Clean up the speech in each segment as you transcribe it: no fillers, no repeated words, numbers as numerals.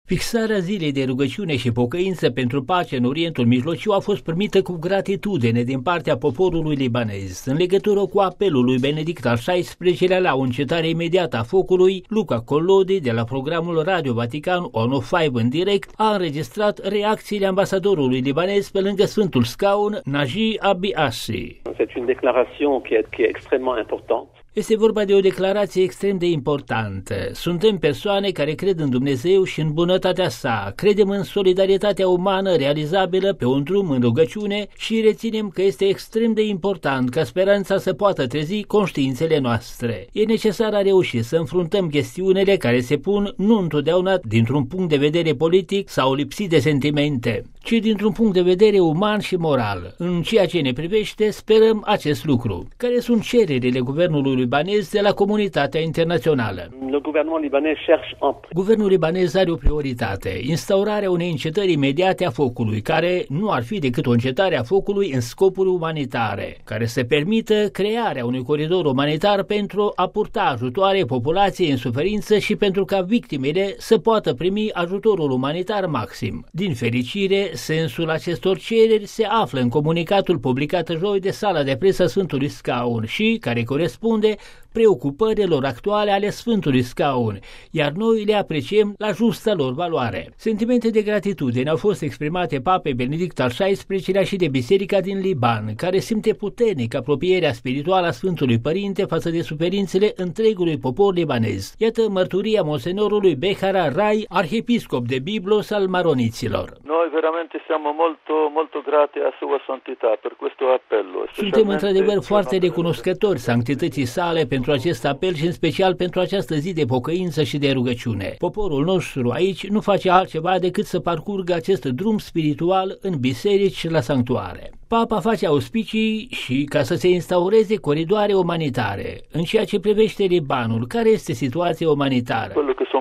Fixarea zilei de rugăciune și pocăință pentru pace în Orientul Mijlociu a fost primită cu gratitudine din partea poporului libanez. În legătură cu apelul lui Benedict al XVI-lea la o încetare imediată a focului, Luca Collodi, de la programul Radio Vatican ONU 5 în direct, a înregistrat reacțiile ambasadorului libanez pe lângă Sfântul Scaun, Naji Abi Assi. C'est une déclaration qui est extrêmement importante. Este vorba de o declarație extrem de importantă. Suntem persoane care cred în Dumnezeu și în bunătatea sa, credem în solidaritatea umană realizabilă pe un drum în rugăciune și reținem că este extrem de important ca speranța să poată trezi conștiințele noastre. E necesar a reuși să înfruntăm chestiunile care se pun nu întotdeauna dintr-un punct de vedere politic sau lipsit de sentimente, ci dintr-un punct de vedere uman și moral. În ceea ce ne privește, sperăm acest lucru. Care sunt cererile guvernului libanez de la comunitatea internațională? Guvernul libanez are o prioritate, instaurarea unei încetări imediate a focului, care nu ar fi decât o încetare a focului în scopuri umanitare, care să permită crearea unui coridor umanitar pentru a purta ajutoare populației în suferință și pentru ca victimele să poată primi ajutorul umanitar maxim. Din fericire, sensul acestor cereri se află în comunicatul publicat joi de sala de presă Sfântului Scaun și care corespunde preocupărilor actuale ale Sfântului Scaun, iar noi le apreciem la justa lor valoare. Sentimente de gratitudine au fost exprimate Papei Benedict al XVI-lea și de Biserica din Liban, care simte puternic apropierea spirituală a Sfântului Părinte față de suferințele întregului popor libanez. Iată mărturia monsenorului Behara Rai, arhiepiscop de Biblos al maroniților. Noi veramente siamo molto grati a Sua Santità per questo appello. Suntem într-adevăr foarte recunoscători sanctității sale pentru acest apel și în special pentru această zi de pocăință și de rugăciune. Poporul nostru aici nu face altceva decât să parcurgă acest drum spiritual în biserici și la sanctuare. Papa face auspicii și ca să se instaureze coridoare umanitare. În ceea ce privește Libanul, care este situația umanitară?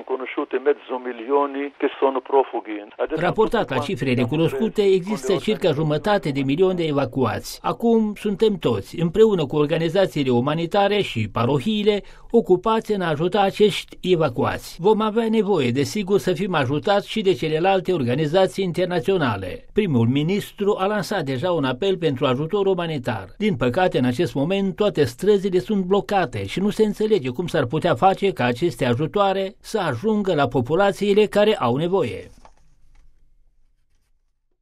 Raportat la cifrele cunoscute, există circa 1,5 milion de evacuați. Acum suntem toți, împreună cu organizațiile umanitare și parohiile, ocupați în a ajuta acești evacuați. Vom avea nevoie, desigur, să fim ajutați și de celelalte organizații internaționale. Primul ministru a lansat deja un apel pentru ajutor umanitar. Din păcate, în acest moment, toate străzile sunt blocate și nu se înțelege cum s-ar putea face ca aceste ajutoare să ajungă la populațiile care au nevoie.